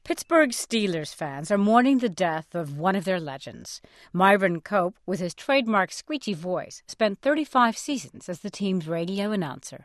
Pittsburgh Steelers fans are mourning the death of one of their legends. Myron Cope, with his trademark screechy voice, spent 35 seasons as the team's radio announcer.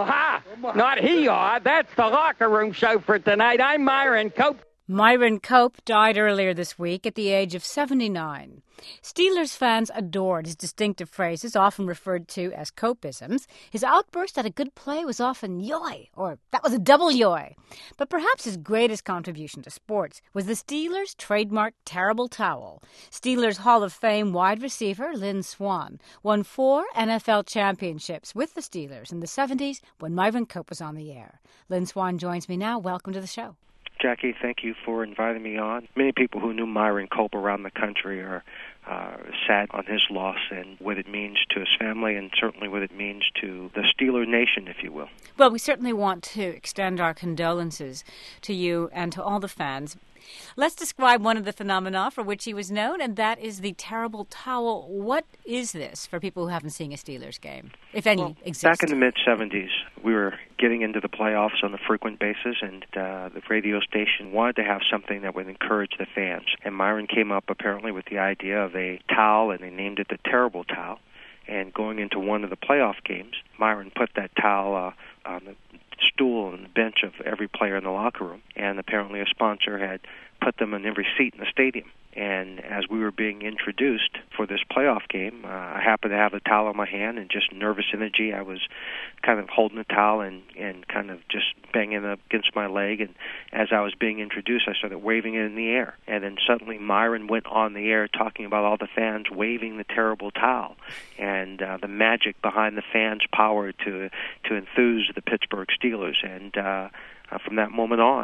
Not he, that's the locker room show for tonight. I'm Myron Cope. Myron Cope died earlier this week at the age of 79. Steelers fans adored his distinctive phrases, often referred to as Copeisms. His outburst at a good play was often yoy, or that was a double yoy. But perhaps his greatest contribution to sports was the Steelers' trademark terrible towel. Steelers Hall of Fame wide receiver Lynn Swann won 4 NFL championships with the Steelers in the 70s when Myron Cope was on the air. Lynn Swann joins me now. Welcome to the show. Jackie, thank you for inviting me on. Many people who knew Myron Cope around the country are sad on his loss and what it means to his family and certainly what it means to the Steeler nation, if you will. Well, we certainly want to extend our condolences to you and to all the fans. Let's describe one of the phenomena for which he was known, and that is the terrible towel. What is this for people who haven't seen a Steelers game, if any exists? Back in the mid-'70s, we were getting into the playoffs on a frequent basis, and the radio station wanted to have something that would encourage the fans. And Myron came up apparently with the idea of a towel, and they named it the Terrible Towel. And going into one of the playoff games, Myron put that towel on the stool and the bench of every player in the locker room, and apparently a sponsor had put them in every seat in the stadium. And as we were being introduced for this playoff game, I happened to have a towel in my hand, and just nervous energy, I was kind of holding the towel and kind of just banging it against my leg. And as I was being introduced, I started waving it in the air. And then suddenly Myron went on the air talking about all the fans waving the terrible towel and the magic behind the fans' power to enthuse the Pittsburgh Steelers. And from that moment on,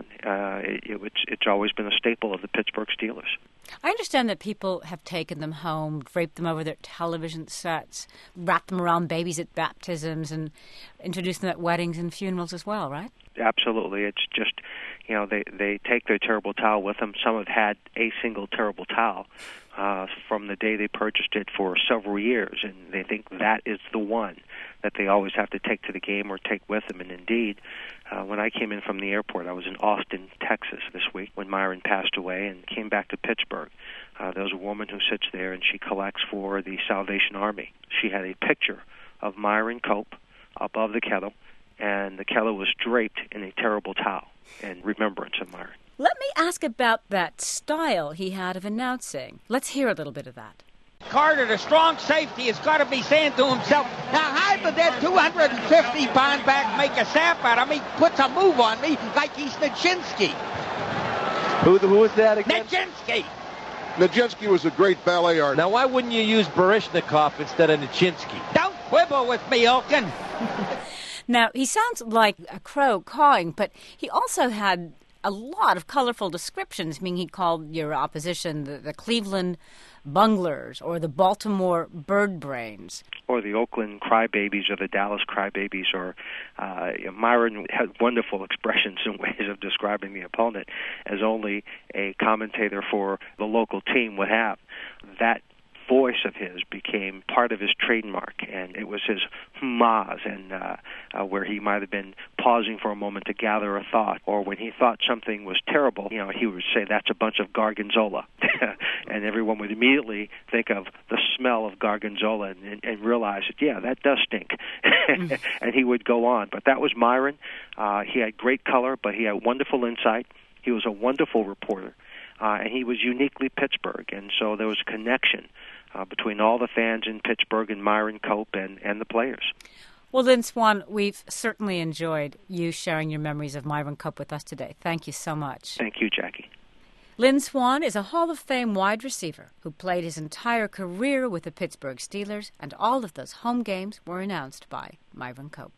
it's always been a staple of the Pittsburgh Steelers. I understand that people have taken them home, draped them over their television sets, wrapped them around babies at baptisms, and introduced them at weddings and funerals as well, right? Absolutely. It's just, they take their terrible towel with them. Some have had a single terrible towel from the day they purchased it for several years, and they think that is the one that they always have to take to the game or take with them. And indeed, when I came in from the airport, I was in Austin, Texas this week when Myron passed away and came back to Pittsburgh. There was a woman who sits there and she collects for the Salvation Army. She had a picture of Myron Cope above the kettle, and the kettle was draped in a terrible towel in remembrance of Myron. Let me ask about that style he had of announcing. Let's hear a little bit of that. Carter, the strong safety, has got to be saying to himself, now how did that 250-pound back make a sap out of me, puts a move on me like he's Nijinsky. Who was that again? Nijinsky. Nijinsky was a great ballet artist. Now, why wouldn't you use Baryshnikov instead of Nijinsky? Don't quibble with me, Elkin. Now, he sounds like a crow cawing, but he also had a lot of colorful descriptions. I mean, he called your opposition the Cleveland Bunglers or the Baltimore Bird Brains. Or the Oakland Crybabies or the Dallas Crybabies. Or Myron had wonderful expressions and ways of describing the opponent as only a commentator for the local team would have. That voice of his became part of his trademark, and it was his mahs, and where he might have been pausing for a moment to gather a thought, or when he thought something was terrible, he would say, "That's a bunch of Gorgonzola," and everyone would immediately think of the smell of Gorgonzola and realize that, yeah, that does stink, and he would go on. But that was Myron. He had great color, but he had wonderful insight. He was a wonderful reporter, and he was uniquely Pittsburgh, and so there was a connection between all the fans in Pittsburgh and Myron Cope and the players. Well, Lynn Swann, we've certainly enjoyed you sharing your memories of Myron Cope with us today. Thank you so much. Thank you, Jackie. Lynn Swann is a Hall of Fame wide receiver who played his entire career with the Pittsburgh Steelers, and all of those home games were announced by Myron Cope.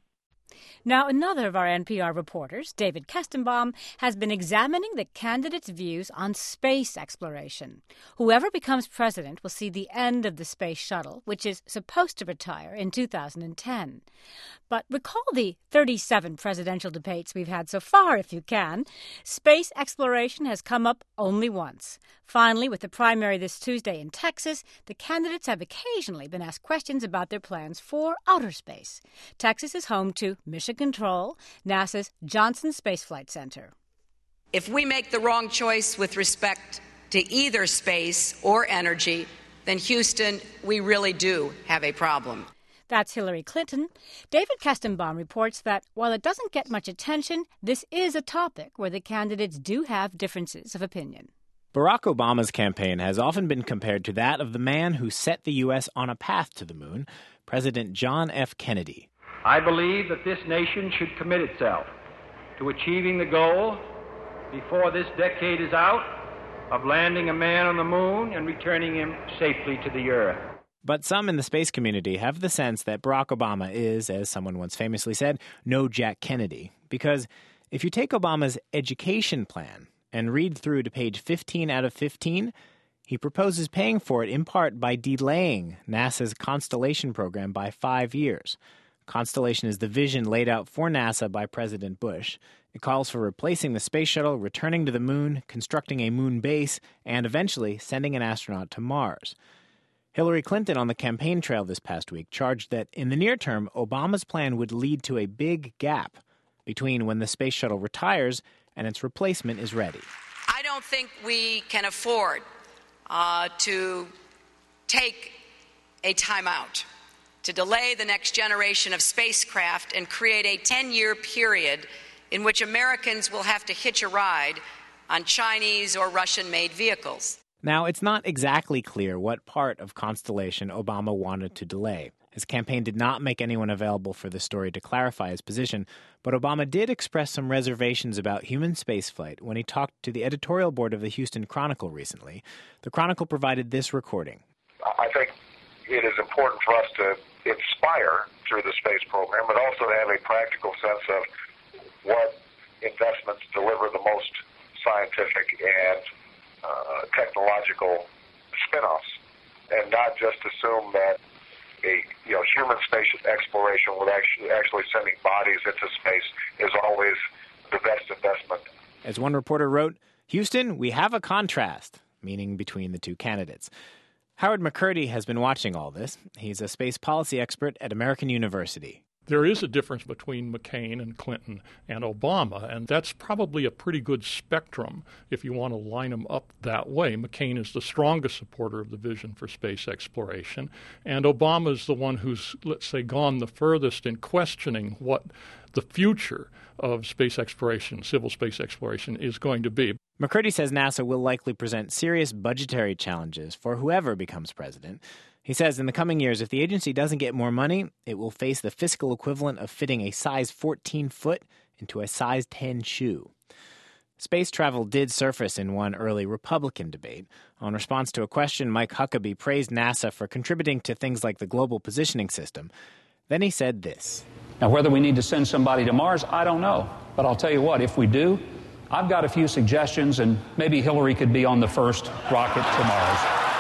Now, another of our NPR reporters, David Kestenbaum, has been examining the candidates' views on space exploration. Whoever becomes president will see the end of the space shuttle, which is supposed to retire in 2010. But recall the 37 presidential debates we've had so far, if you can. Space exploration has come up only once. Finally, with the primary this Tuesday in Texas, the candidates have occasionally been asked questions about their plans for outer space. Texas is home to Mission Control, NASA's Johnson Space Flight Center. If we make the wrong choice with respect to either space or energy, then Houston, we really do have a problem. That's Hillary Clinton. David Kestenbaum reports that while it doesn't get much attention, this is a topic where the candidates do have differences of opinion. Barack Obama's campaign has often been compared to that of the man who set the U.S. on a path to the moon, President John F. Kennedy. I believe that this nation should commit itself to achieving the goal before this decade is out of landing a man on the moon and returning him safely to the earth. But some in the space community have the sense that Barack Obama is, as someone once famously said, no Jack Kennedy. Because if you take Obama's education plan and read through to page 15 out of 15, he proposes paying for it in part by delaying NASA's Constellation program by 5 years. Constellation is the vision laid out for NASA by President Bush. It calls for replacing the space shuttle, returning to the moon, constructing a moon base, and eventually sending an astronaut to Mars. Hillary Clinton on the campaign trail this past week charged that in the near term, Obama's plan would lead to a big gap between when the space shuttle retires and its replacement is ready. I don't think we can afford to take a timeout, to delay the next generation of spacecraft and create a 10-year period in which Americans will have to hitch a ride on Chinese or Russian-made vehicles. Now, it's not exactly clear what part of Constellation Obama wanted to delay. His campaign did not make anyone available for the story to clarify his position, but Obama did express some reservations about human spaceflight when he talked to the editorial board of the Houston Chronicle recently. The Chronicle provided this recording. I think it is important for us to inspire through the space program, but also to have a practical sense of what investments deliver the most scientific and technological spin-offs, and not just assume that human space exploration with actually sending bodies into space is always the best investment. As one reporter wrote, Houston, we have a contrast, meaning between the two candidates. Howard McCurdy has been watching all this. He's a space policy expert at American University. There is a difference between McCain and Clinton and Obama, and that's probably a pretty good spectrum if you want to line them up that way. McCain is the strongest supporter of the vision for space exploration, and Obama is the one who's, let's say, gone the furthest in questioning what the future of space exploration, civil space exploration, is going to be. McCurdy says NASA will likely present serious budgetary challenges for whoever becomes president. He says in the coming years, if the agency doesn't get more money, it will face the fiscal equivalent of fitting a size 14 foot into a size 10 shoe. Space travel did surface in one early Republican debate. On response to a question, Mike Huckabee praised NASA for contributing to things like the Global Positioning System. Then he said this. Now, whether we need to send somebody to Mars, I don't know. But I'll tell you what, if we do, I've got a few suggestions, and maybe Hillary could be on the first rocket to Mars.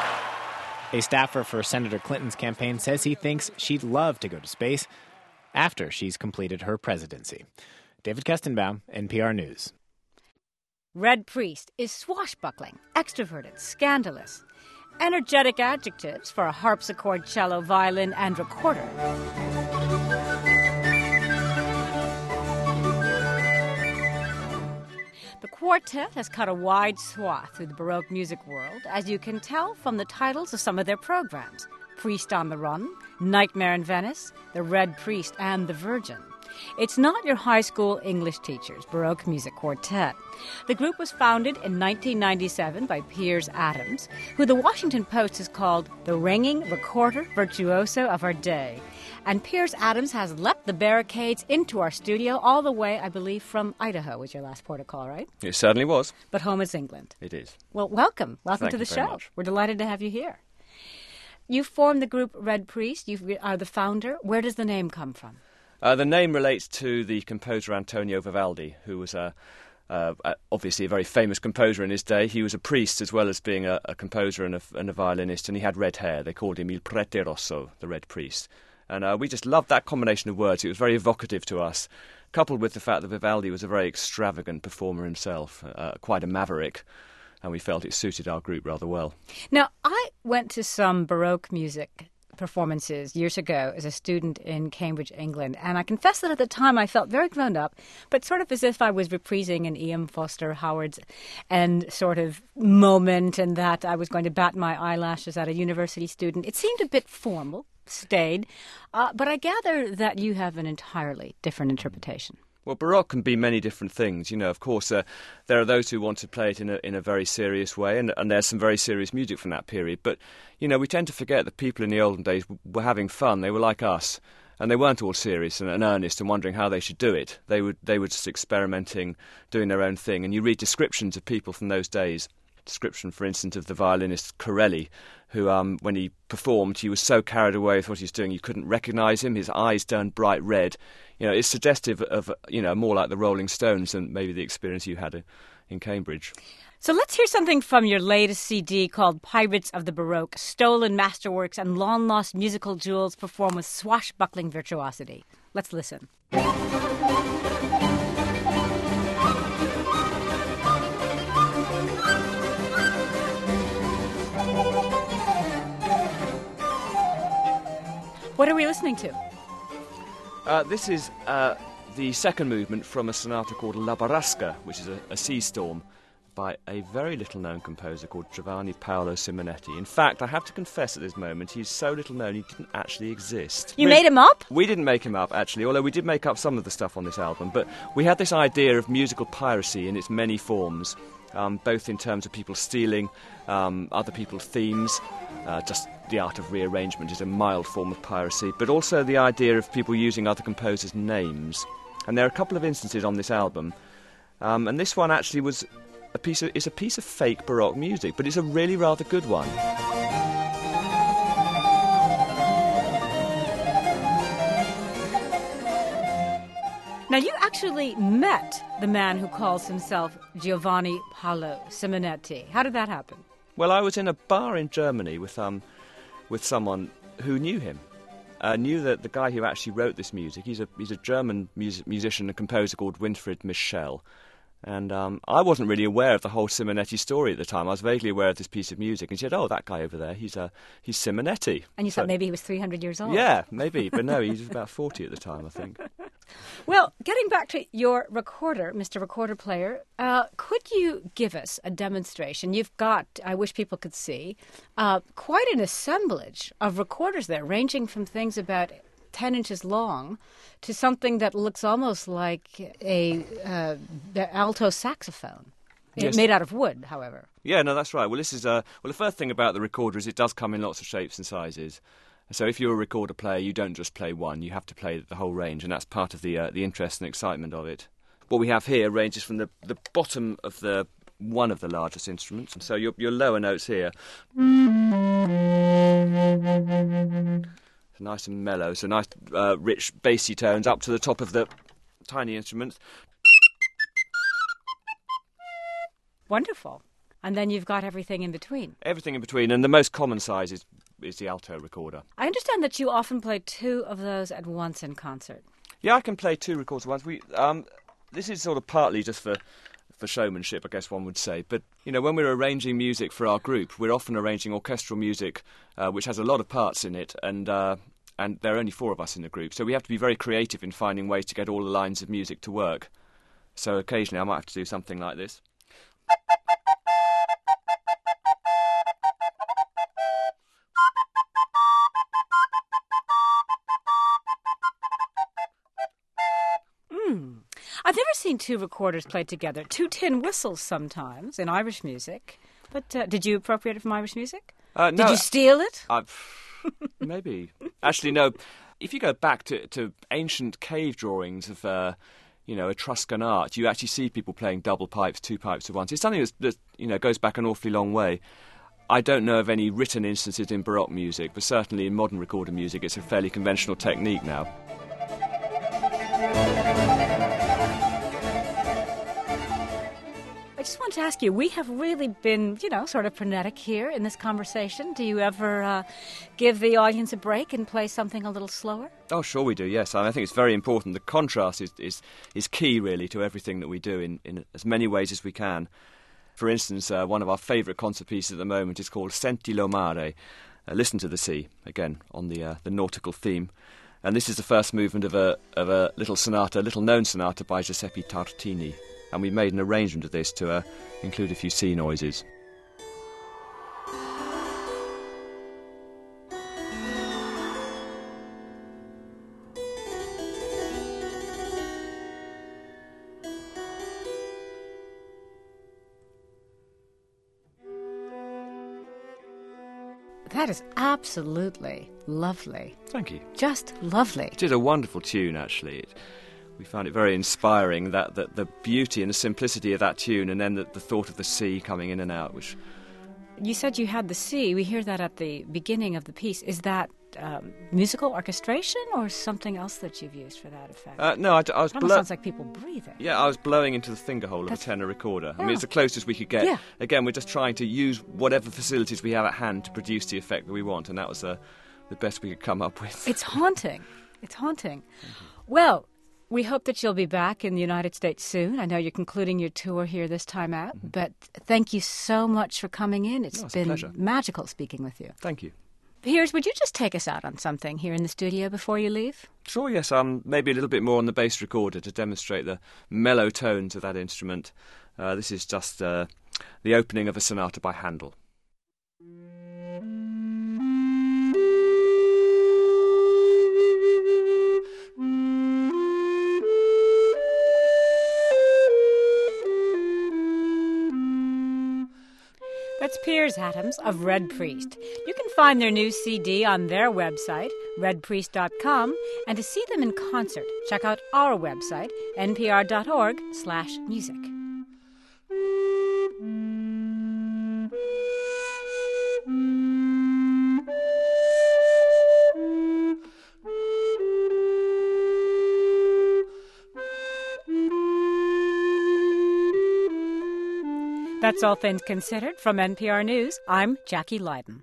A staffer for Senator Clinton's campaign says he thinks she'd love to go to space after she's completed her presidency. David Kestenbaum, NPR News. Red Priest is swashbuckling, extroverted, scandalous. Energetic adjectives for a harpsichord, cello, violin, and recorder. The quartet has cut a wide swath through the Baroque music world, as you can tell from the titles of some of their programs. Priest on the Run, Nightmare in Venice, The Red Priest, and The Virgin. It's not your high school English teacher's Baroque music quartet. The group was founded in 1997 by Piers Adams, who the Washington Post has called the ringing recorder virtuoso of our day. And Piers Adams has leapt the barricades into our studio all the way, I believe, from Idaho was your last port of call, right? It certainly was. But home is England. It is. Well, welcome. Welcome to the show. Much. We're delighted to have you here. You formed the group Red Priest. You are the founder. Where does the name come from? The name relates to the composer Antonio Vivaldi, who was obviously a very famous composer in his day. He was a priest as well as being a composer and a violinist, and he had red hair. They called him Il Prete Rosso, the Red Priest. And we just loved that combination of words. It was very evocative to us, coupled with the fact that Vivaldi was a very extravagant performer himself, quite a maverick, and we felt it suited our group rather well. Now, I went to some Baroque music performances years ago as a student in Cambridge, England. And I confess that at the time I felt very grown up, but sort of as if I was reprising an E.M. Foster Howard's end sort of moment, and that I was going to bat my eyelashes at a university student. It seemed a bit formal, staid, but I gather that you have an entirely different interpretation. Well, Baroque can be many different things. You know, of course, there are those who want to play it in a very serious way, and there's some very serious music from that period. But, you know, we tend to forget that people in the olden days were having fun. They were like us, and they weren't all serious and earnest and wondering how they should do it. They were just experimenting, doing their own thing. And you read descriptions of people from those days. Description, for instance, of the violinist Corelli, who, when he performed, he was so carried away with what he was doing, you couldn't recognise him. His eyes turned bright red. You know, it's suggestive of, you know, more like the Rolling Stones than maybe the experience you had in Cambridge. So let's hear something from your latest CD called Pirates of the Baroque, stolen masterworks and long-lost musical jewels performed with swashbuckling virtuosity. Let's listen. What are we listening to? This is the second movement from a sonata called La Burrasca, which is a sea storm, by a very little-known composer called Giovanni Paolo Simonetti. In fact, I have to confess at this moment, he's so little-known he didn't actually exist. You made him up? We didn't make him up, actually, although we did make up some of the stuff on this album. But we had this idea of musical piracy in its many forms, both in terms of people stealing other people's themes. Just the art of rearrangement is a mild form of piracy, but also the idea of people using other composers' names. And there are a couple of instances on this album, and this one actually was is a piece of fake Baroque music, but it's a really rather good one. Now, you actually met the man who calls himself Giovanni Paolo Simonetti. How did that happen? Well, I was in a bar in Germany with someone who knew him. Knew that the guy who actually wrote this music, he's a German musician and composer called Winfried Michel. And I wasn't really aware of the whole Simonetti story at the time. I was vaguely aware of this piece of music. And he said, "Oh, that guy over there, he's Simonetti." And you thought maybe he was 300 years old. Yeah, maybe. But no, he was about 40 at the time, I think. Well, getting back to your recorder, Mr. Recorder Player, could you give us a demonstration? You've got, I wish people could see, quite an assemblage of recorders there, ranging from things about 10 inches long to something that looks almost like the alto saxophone. Yes. Made out of wood, however. Yeah, no, that's right. Well, this is the first thing about the recorder is it does come in lots of shapes and sizes. So if you're a recorder player, you don't just play one; you have to play the whole range, and that's part of the interest and excitement of it. What we have here ranges from the bottom of one of the largest instruments. So your lower notes here. Nice and mellow, so nice, rich, bassy tones up to the top of the tiny instruments. Wonderful. And then you've got everything in between. Everything in between, and the most common size is the alto recorder. I understand that you often play two of those at once in concert. Yeah, I can play two recorders at once. This is sort of partly just for showmanship, I guess one would say. But, you know, when we're arranging music for our group, we're often arranging orchestral music, which has a lot of parts in it, and there are only four of us in the group. So we have to be very creative in finding ways to get all the lines of music to work. So occasionally I might have to do something like this. I've never seen two recorders played together. Two tin whistles sometimes in Irish music. But did you appropriate it from Irish music? No. Did you steal it? Maybe. Actually, no. If you go back to ancient cave drawings of, Etruscan art, you actually see people playing double pipes, two pipes at once. It's something that goes back an awfully long way. I don't know of any written instances in Baroque music, but certainly in modern recorder music, it's a fairly conventional technique now. I just want to ask you, we have really been, sort of frenetic here in this conversation. Do you ever give the audience a break and play something a little slower? Oh, sure we do, yes. I think it's very important. The contrast is key, really, to everything that we do in as many ways as we can. For instance, one of our favourite concert pieces at the moment is called Senti lo mare, Listen to the Sea, again, on the nautical theme. And this is the first movement of a little known sonata by Giuseppe Tartini. And we made an arrangement of this to include a few sea noises. That is absolutely lovely. Thank you. Just lovely. It is a wonderful tune, actually. We found it very inspiring, that the beauty and the simplicity of that tune, and then the thought of the sea coming in and out. Which you said you had the sea. We hear that at the beginning of the piece. Is that musical orchestration or something else that you've used for that effect? No, I was it almost sounds like people breathing. Yeah, I was blowing into the finger hole of a tenor recorder. Yeah. I mean, it's the closest we could get. Yeah. Again, we're just trying to use whatever facilities we have at hand to produce the effect that we want, and that was the best we could come up with. It's haunting. It's haunting. Well, we hope that you'll be back in the United States soon. I know you're concluding your tour here this time out, but thank you so much for coming in. It's been a pleasure. Magical speaking with you. Thank you. Piers, would you just take us out on something here in the studio before you leave? Sure, yes. Maybe a little bit more on the bass recorder to demonstrate the mellow tones of that instrument. This is just the opening of a sonata by Handel. That's Piers Adams of Red Priest. You can find their new CD on their website, redpriest.com, and to see them in concert, check out our website, npr.org/music. That's All Things Considered from NPR News. I'm Jackie Leiden.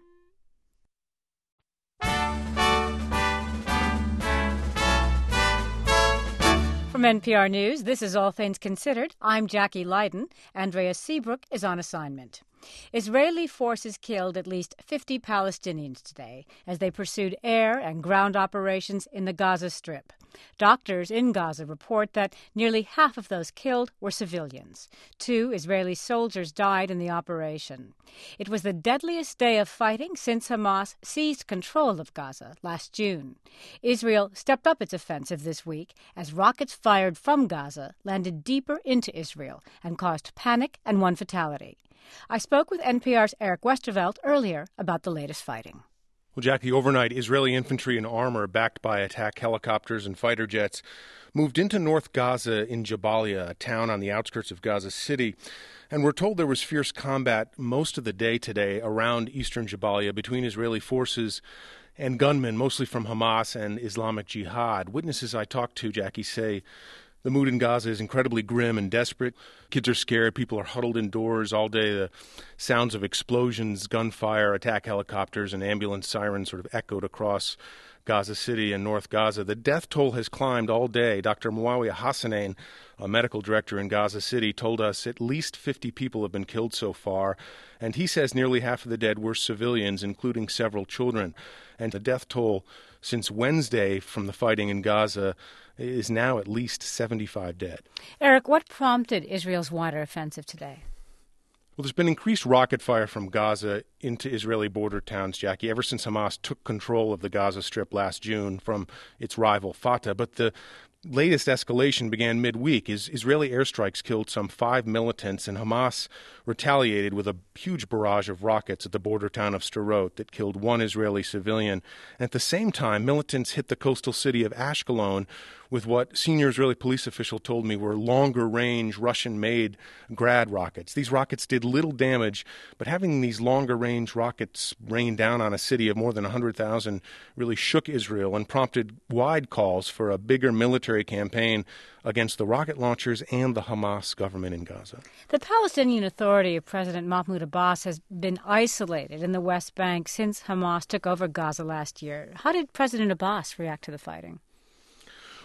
From NPR News, this is All Things Considered. I'm Jackie Leiden. Andrea Seabrook is on assignment. Israeli forces killed at least 50 Palestinians today as they pursued air and ground operations in the Gaza Strip. Doctors in Gaza report that nearly half of those killed were civilians. 2 Israeli soldiers died in the operation. It was the deadliest day of fighting since Hamas seized control of Gaza last June. Israel stepped up its offensive this week as rockets fired from Gaza landed deeper into Israel and caused panic and 1 fatality. I spoke with NPR's Eric Westervelt earlier about the latest fighting. Well, Jackie, overnight, Israeli infantry and armor backed by attack helicopters and fighter jets moved into North Gaza in Jabalia, a town on the outskirts of Gaza City. And we're told there was fierce combat most of the day today around eastern Jabalia between Israeli forces and gunmen, mostly from Hamas and Islamic Jihad. Witnesses I talked to, Jackie, say the mood in Gaza is incredibly grim and desperate. Kids are scared. People are huddled indoors all day. The sounds of explosions, gunfire, attack helicopters, and ambulance sirens sort of echoed across Gaza City and North Gaza. The death toll has climbed all day. Dr. Muawiyah Hassanein, a medical director in Gaza City, told us at least 50 people have been killed so far. And he says nearly half of the dead were civilians, including several children. And the death toll since Wednesday from the fighting in Gaza is now at least 75 dead. Eric, what prompted Israel's wider offensive today? Well, there's been increased rocket fire from Gaza into Israeli border towns, Jackie, ever since Hamas took control of the Gaza Strip last June from its rival Fatah. But the latest escalation began midweek. Israeli airstrikes killed some 5 militants, and Hamas retaliated with a huge barrage of rockets at the border town of Sderot that killed 1 Israeli civilian. And at the same time, militants hit the coastal city of Ashkelon with what senior Israeli police official told me were longer-range Russian-made Grad rockets. These rockets did little damage, but having these longer-range rockets rain down on a city of more than 100,000 really shook Israel and prompted wide calls for a bigger military campaign against the rocket launchers and the Hamas government in Gaza. The Palestinian Authority of President Mahmoud Abbas has been isolated in the West Bank since Hamas took over Gaza last year. How did President Abbas react to the fighting?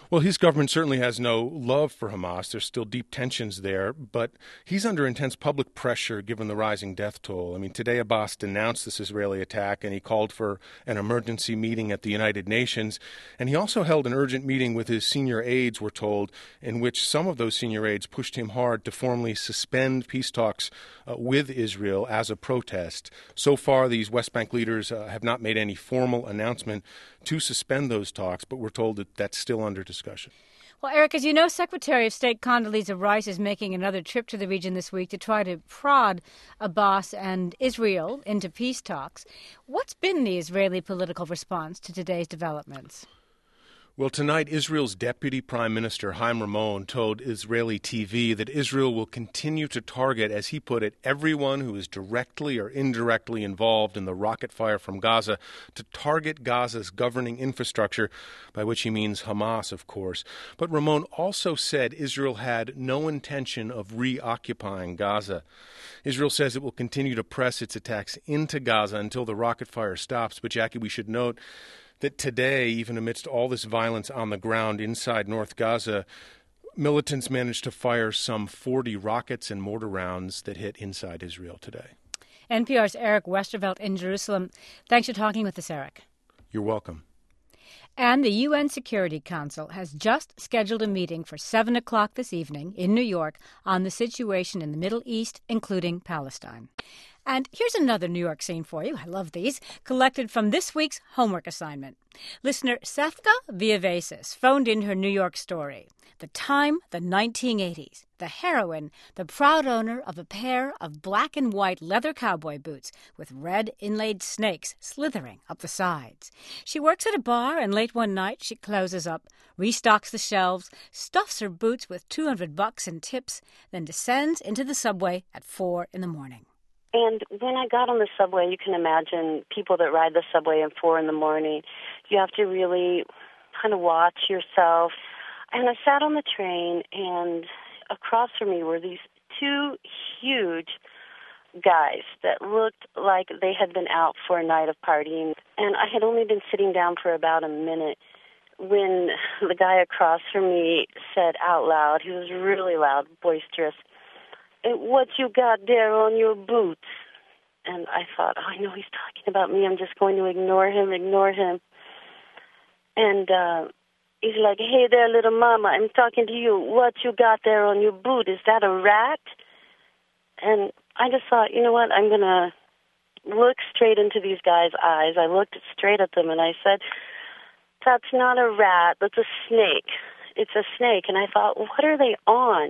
Well, his government certainly has no love for Hamas. There's still deep tensions there, but he's under intense public pressure given the rising death toll. I mean, today Abbas denounced this Israeli attack, and he called for an emergency meeting at the United Nations. And he also held an urgent meeting with his senior aides, we're told, in which some of those senior aides pushed him hard to formally suspend peace talks with Israel as a protest. So far, these West Bank leaders have not made any formal announcement to suspend those talks, but we're told that that's still under discussion. Well, Eric, as you know, Secretary of State Condoleezza Rice is making another trip to the region this week to try to prod Abbas and Israel into peace talks. What's been the Israeli political response to today's developments? Well, tonight, Israel's Deputy Prime Minister Haim Ramon told Israeli TV that Israel will continue to target, as he put it, everyone who is directly or indirectly involved in the rocket fire from Gaza, to target Gaza's governing infrastructure, by which he means Hamas, of course. But Ramon also said Israel had no intention of reoccupying Gaza. Israel says it will continue to press its attacks into Gaza until the rocket fire stops. But, Jackie, we should note that today, even amidst all this violence on the ground inside North Gaza, militants managed to fire some 40 rockets and mortar rounds that hit inside Israel today. NPR's Eric Westervelt in Jerusalem. Thanks for talking with us, Eric. You're welcome. And the UN Security Council has just scheduled a meeting for 7 o'clock this evening in New York on the situation in the Middle East, including Palestine. And here's another New York scene for you. I love these. Collected from this week's homework assignment. Listener Sethka Viavasis phoned in her New York story. The time, the 1980s. The heroine, the proud owner of a pair of black and white leather cowboy boots with red inlaid snakes slithering up the sides. She works at a bar, and late one night she closes up, restocks the shelves, stuffs her boots with $200 in tips, then descends into the subway at 4 a.m. And when I got on the subway, you can imagine people that ride the subway at 4 a.m. You have to really kind of watch yourself. And I sat on the train, and across from me were these two huge guys that looked like they had been out for a night of partying. And I had only been sitting down for about a minute when the guy across from me said out loud, he was really loud, boisterous, "What you got there on your boots?" And I thought, I know he's talking about me. I'm just going to ignore him. And he's like, "Hey there, little mama, I'm talking to you. What you got there on your boot? Is that a rat?" And I just thought, you know what, I'm going to look straight into these guys' eyes. I looked straight at them, and I said, "That's not a rat. That's a snake. It's a snake." And I thought, what are they on,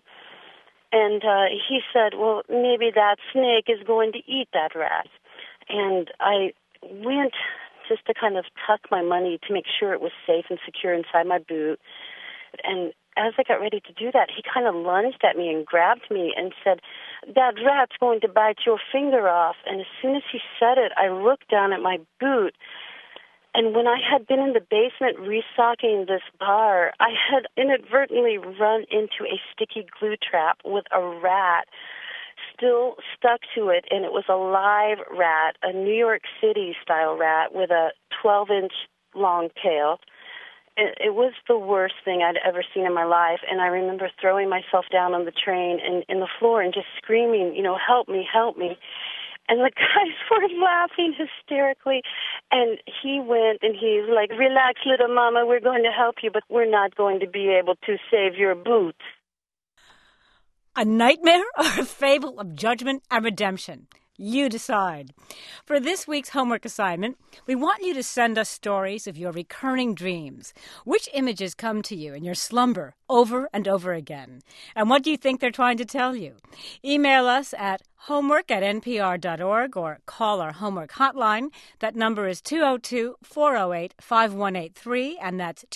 And he said, "Well, maybe that snake is going to eat that rat." And I went just to kind of tuck my money to make sure it was safe and secure inside my boot. And as I got ready to do that, he kind of lunged at me and grabbed me and said, "That rat's going to bite your finger off." And as soon as he said it, I looked down at my boot. And when I had been in the basement restocking this bar, I had inadvertently run into a sticky glue trap with a rat still stuck to it, and it was a live rat, a New York City-style rat with a 12-inch long tail. It was the worst thing I'd ever seen in my life, and I remember throwing myself down on the train and in the floor and just screaming, "Help me, help me." And the guys were laughing hysterically. And he went and he's like, "Relax, little mama, we're going to help you, but we're not going to be able to save your boots." A nightmare or a fable of judgment and redemption? You decide. For this week's homework assignment, we want you to send us stories of your recurring dreams. Which images come to you in your slumber over and over again? And what do you think they're trying to tell you? Email us at homework@npr.org or call our homework hotline. That number is 202-408-5183, and that's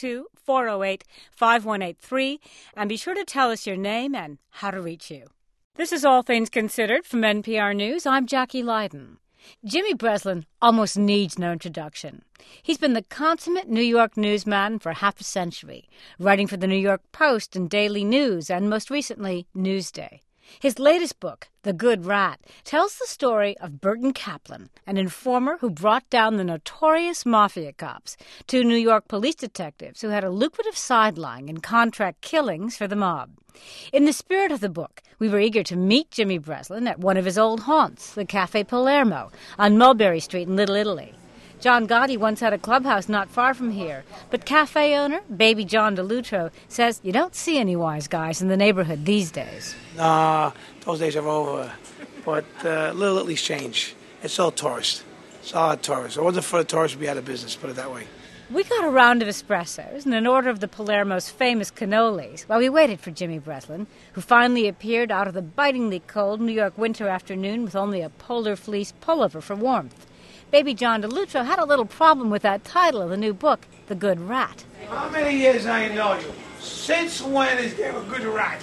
202-408-5183. And be sure to tell us your name and how to reach you. This is All Things Considered from NPR News. I'm Jackie Leiden. Jimmy Breslin almost needs no introduction. He's been the consummate New York newsman for half a century, writing for the New York Post and Daily News, and most recently, Newsday. His latest book, The Good Rat, tells the story of Burton Kaplan, an informer who brought down the notorious mafia cops, two New York police detectives who had a lucrative sideline in contract killings for the mob. In the spirit of the book, we were eager to meet Jimmy Breslin at one of his old haunts, the Cafe Palermo, on Mulberry Street in Little Italy. John Gotti once had a clubhouse not far from here, but cafe owner, Baby John DeLutro, says you don't see any wise guys in the neighborhood these days. Those days are over. But Little Italy's changed. It's all tourists. It's all tourists. If it wasn't for the tourists, we'd be out of business, put it that way. We got a round of espressos and an order of the Palermo's famous cannolis while we waited for Jimmy Breslin, who finally appeared out of the bitingly cold New York winter afternoon with only a polar fleece pullover for warmth. Baby John DeLutro had a little problem with that title of the new book, The Good Rat. How many years I know you? Since when is there a good rat?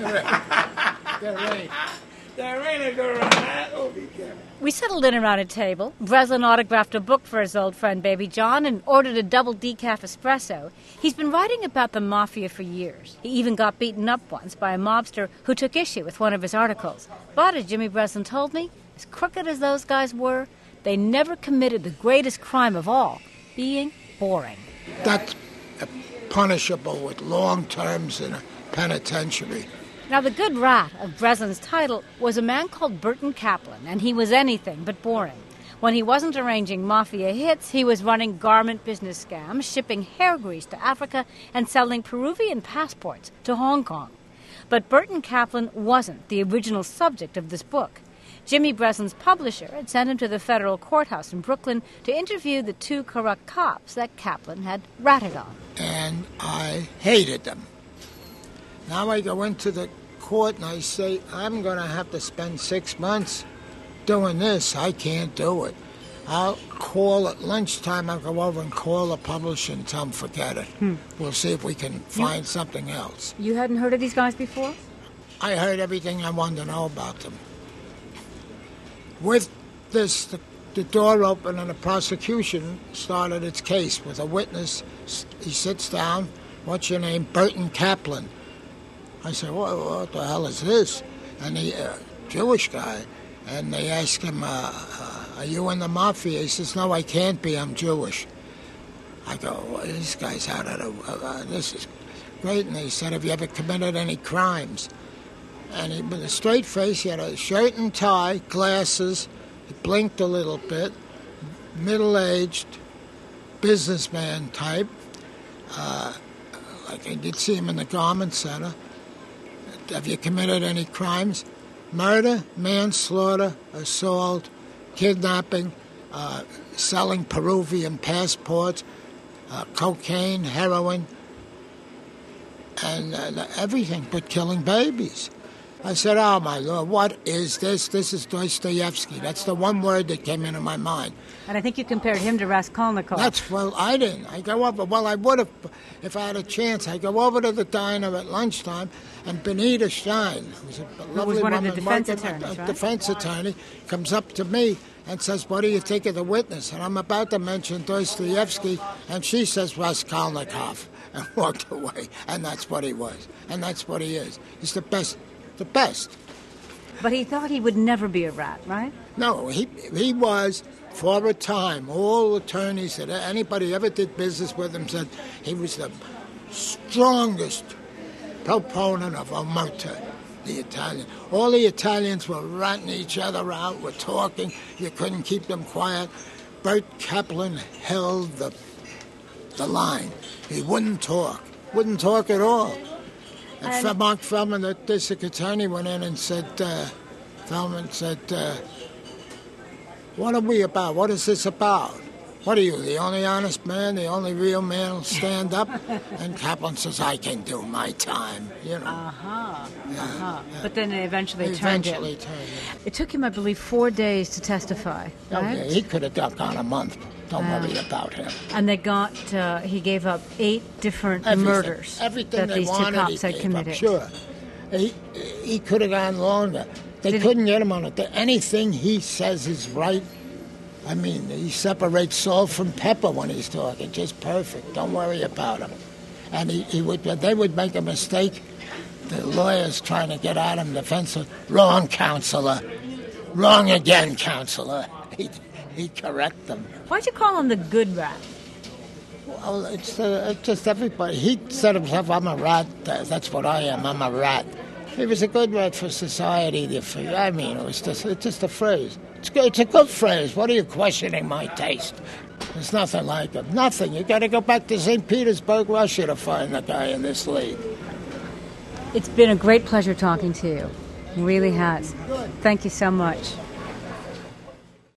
There ain't a good rat. Oh, be careful. We settled in around a table. Breslin autographed a book for his old friend Baby John and ordered a double decaf espresso. He's been writing about the mafia for years. He even got beaten up once by a mobster who took issue with one of his articles. But, as Jimmy Breslin told me, as crooked as those guys were, they never committed the greatest crime of all, being boring. That's punishable with long terms in a penitentiary. Now, the good rat of Breslin's title was a man called Burton Kaplan, and he was anything but boring. When he wasn't arranging mafia hits, he was running garment business scams, shipping hair grease to Africa, and selling Peruvian passports to Hong Kong. But Burton Kaplan wasn't the original subject of this book. Jimmy Breslin's publisher had sent him to the federal courthouse in Brooklyn to interview the two corrupt cops that Kaplan had ratted on. And I hated them. Now I go into the court and I say, I'm going to have to spend 6 months doing this. I can't do it. I'll call at lunchtime. I'll go over and call the publisher and tell them, forget it. We'll see if we can find something else. You hadn't heard of these guys before? I heard everything I wanted to know about them. With this, the door opened and the prosecution started its case with a witness. He sits down. What's your name? Burton Kaplan. I said, what the hell is this? And he, Jewish guy. And they asked him, are you in the mafia? He says, no, I can't be. I'm Jewish. I go, well, this guy's out of this is great. And they said, have you ever committed any crimes? And he, with a straight face, he had a shirt and tie, glasses, he blinked a little bit, middle-aged, businessman type. Like I did see him in the garment center. Have you committed any crimes? Murder, manslaughter, assault, kidnapping, selling Peruvian passports, cocaine, heroin, and everything but killing babies. I said, oh, my Lord, what is this? This is Dostoevsky. That's the one word that came into my mind. And I think you compared him to Raskolnikov. I didn't. I go over, I would have, if I had a chance, I go over to the diner at lunchtime, and Benita Stein, who's a lovely one woman, of the defense attorneys, right? Defense attorney, comes up to me and says, what do you think of the witness? And I'm about to mention Dostoevsky, and she says Raskolnikov, and walked away. And that's what he was. And that's what he is. He's the best. The best. But he thought he would never be a rat, right? No, he was, for a time, all attorneys that anybody ever did business with him said he was the strongest proponent of omerta, the Italian. All the Italians were ratting each other out, were talking, you couldn't keep them quiet. Burt Kaplan held the line. He wouldn't talk at all. And Mark Feldman, the district attorney, went in and said, Feldman said, what are we about? What is this about? What are you, the only honest man, the only real man who'll stand up? And Kaplan says, I can do my time, you know. Yeah. But then they eventually turned him. It took him, I believe, 4 days to testify, right? Okay, he could have gone a month. Don't worry about him. And they got, he gave up 8 different murders that these two cops had committed. Sure. He could have gone longer. They couldn't get him on it. Anything he says is right. I mean, he separates salt from pepper when he's talking. Just perfect. Don't worry about him. And they would make a mistake. the lawyers trying to get at him defensive. Wrong, counselor. Wrong again, counselor. He'd correct them. Why'd you call him the good rat? Well, it's just everybody. He said himself, I'm a rat. That's what I am. I'm a rat. He was a good rat for society. I mean, it's just a phrase. It's a good phrase. What are you questioning my taste? There's nothing like it. Nothing. You got to go back to St. Petersburg, Russia to find the guy in this league. It's been a great pleasure talking to you. It really has. Thank you so much.